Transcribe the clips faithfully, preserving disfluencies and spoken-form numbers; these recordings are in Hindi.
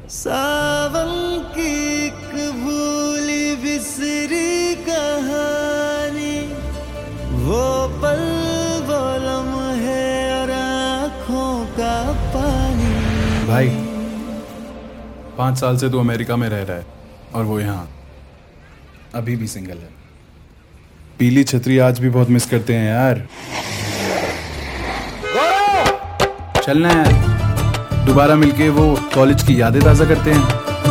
सावन की एक भूली बिसरी कहानी, वो पल वो लम्हे और आँखों का पानी। भाई, पाँच साल से तू अमेरिका में रह रहा है और वो यहाँ अभी भी सिंगल है। पीली छतरी आज भी बहुत मिस करते हैं यार। चलना यार, दोबारा मिलके वो कॉलेज की यादें ताज़ा करते हैं।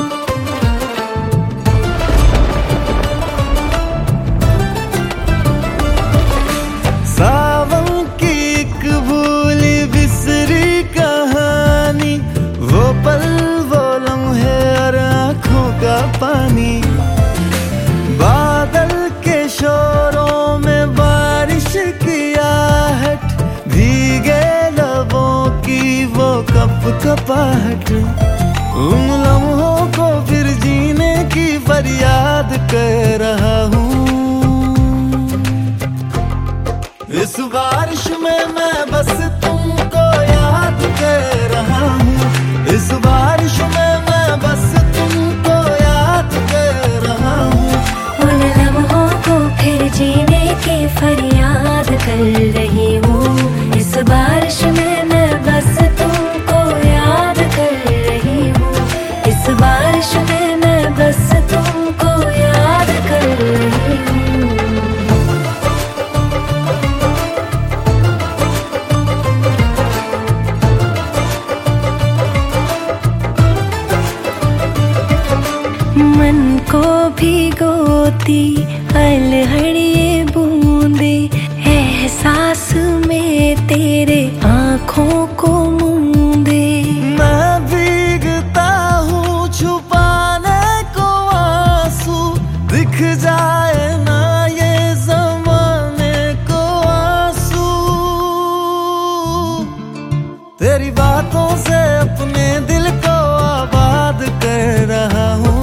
सावन की एक भूली बिसरी कहानी, वो पल वो लम्हे और आँखों का पानी। बादल के शोरों में बारिश की आहट, भीगे लबों की वो कप कपाहट। उन लम्हों को फिर जीने की फरियाद कर रहा हूँ। इस बारिश में मैं बस तुमको याद कर रहा हूँ। इस बारिश में मैं बस तुमको याद कर रहा हूँ। उन लम्हों को फिर जीने की फरियाद कर रही हूँ। इस बारिश में मैं बस तुमको याद कर रही हूँ। इस बारिश में मैं बस तुमको याद कर रही हूँ। मन को भिगोती अलहड़िए बूंदे, एहसास में तेरे आँखों को मूंदे। मैं भीगता हूँ छुपाने को आंसू, दिख जाए ना ये ज़माने को आंसू। तेरी बातों से अपने दिल को आबाद कर रहा हूँ।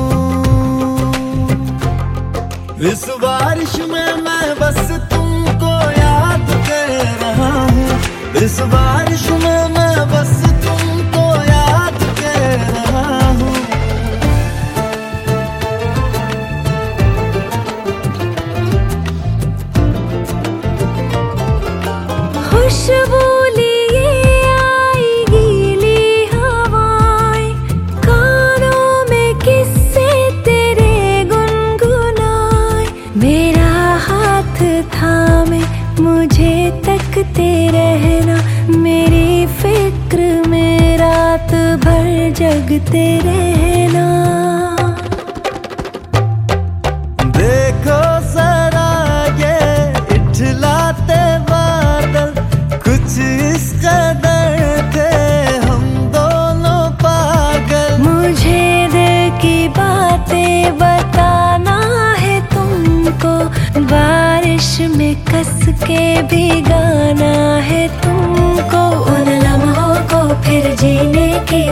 इस बारिश में मैं बस तुमको याद कर रहा हूँ। इस बारिश में मैं बस तुमको याद कर रहा हूँ। खुशबू लिए आई गीली हवाएं, कानों में किस्से तेरे गुनगुनाए। मेरा हाथ थामे मुझे तकते रहना, मेरी फिक्र में रात भर जगते रहना। देखो जरा ये इठलाते बादल, कुछ इस कदर थे हम दोनों पागल। मुझे दिल की बातें बताना है तुमको, बारिश में कस के भिगाना है तुमको। उन लम्हों को फिर जीने की